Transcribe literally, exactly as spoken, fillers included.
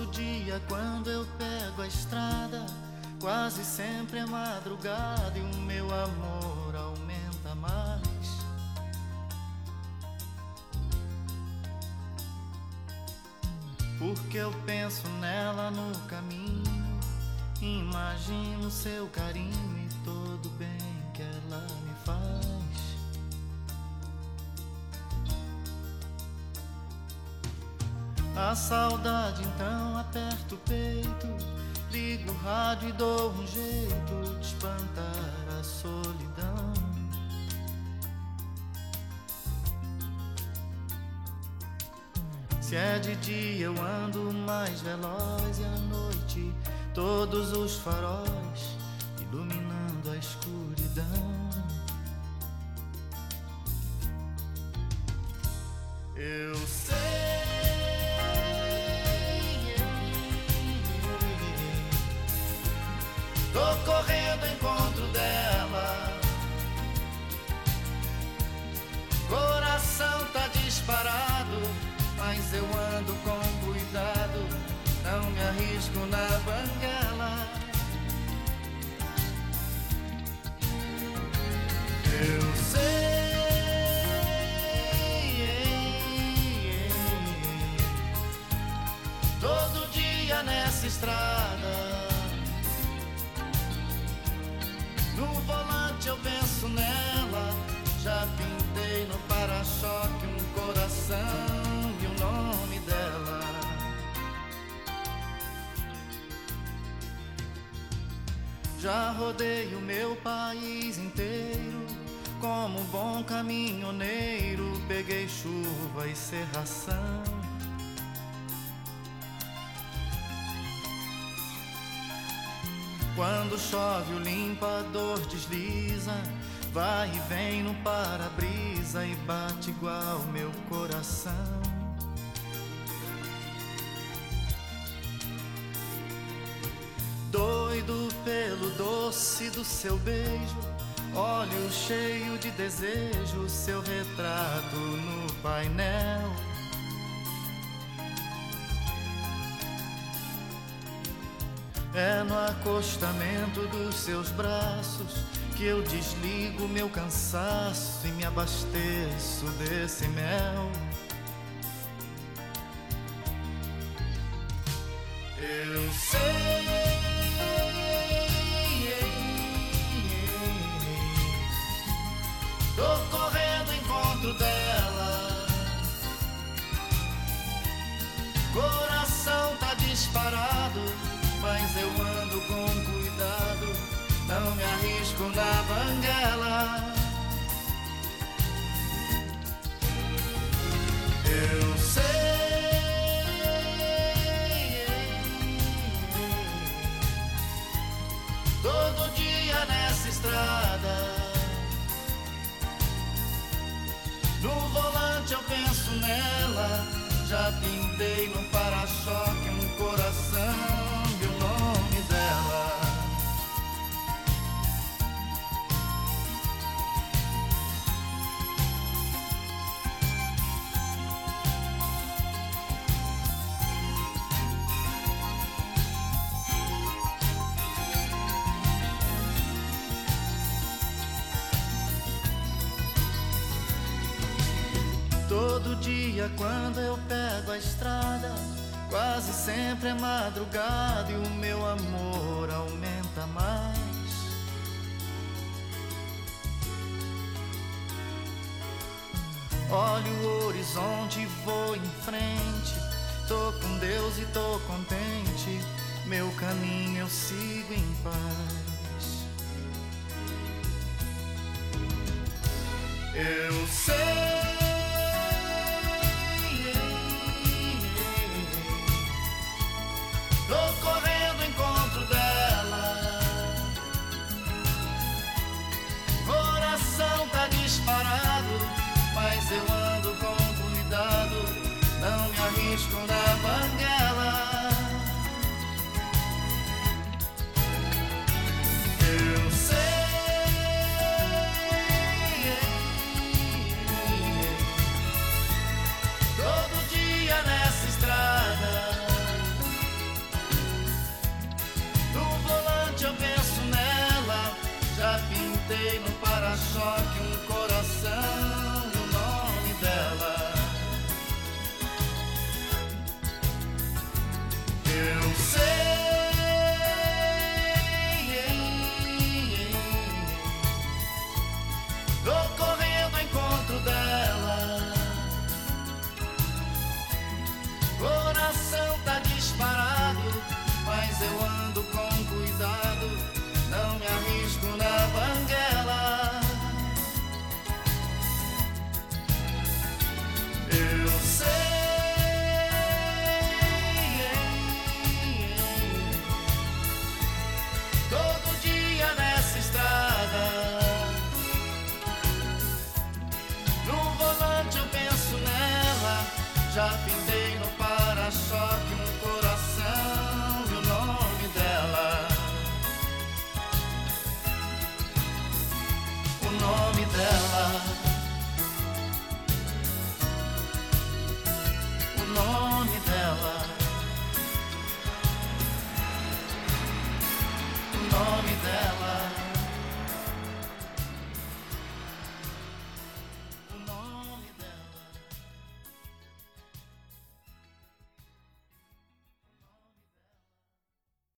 dia quando eu pego a estrada, quase sempre é madrugada e o meu amor aumenta mais. Porque eu penso nela no caminho, imagino seu carinho e todo o bem que ela me faz. A saudade então aperta o peito, ligo o rádio e dou um jeito de espantar a solidão. Se é de dia eu ando mais veloz e à noite todos os faróis iluminando a escuridão. Eu sei, tô correndo ao encontro dela, coração tá disparado, mas eu ando com cuidado, não me arrisco na banguela. Eu sei, todo dia nessa estrada, no volante eu penso nela, já pintei no para-choque um coração e o nome dela. Já rodei o meu país inteiro, como um bom caminhoneiro, peguei chuva e cerração. Quando chove o limpador desliza, vai e vem no para-brisa e bate igual meu coração. Doido pelo doce do seu beijo, olho cheio de desejo, seu retrato no painel. É no acostamento dos seus braços que eu desligo meu cansaço e me abasteço desse mel. Eu sei, tô correndo ao encontro dela, coração tá disparado, mas eu ando com cuidado, não me arrisco na banguela. Eu sei, todo dia nessa estrada, no volante eu penso nela, já pintei no para-choque um coração e o nome dela. Todo dia quando eu pego a estrada, quase sempre é madrugada e o meu amor aumenta mais. Olho o horizonte e vou em frente, tô com Deus e tô contente, meu caminho eu sigo em paz. Eu sei, tô correndo ao encontro dela, coração tá disparado, mas eu ando com cuidado, não me arrisco na banguela. Eu sei, todo dia nessa estrada, pintei no para-choque um coração e o nome dela. Eu sei, tô correndo ao encontro dela. Coração tá disparado, mas eu ando com cuidado, não me arrisco na banguela. Eu sei, todo dia nessa estrada, no volante eu penso nela. Já pintei no para-choque um coração e o nome dela. O nome dela. O nome dela. O nome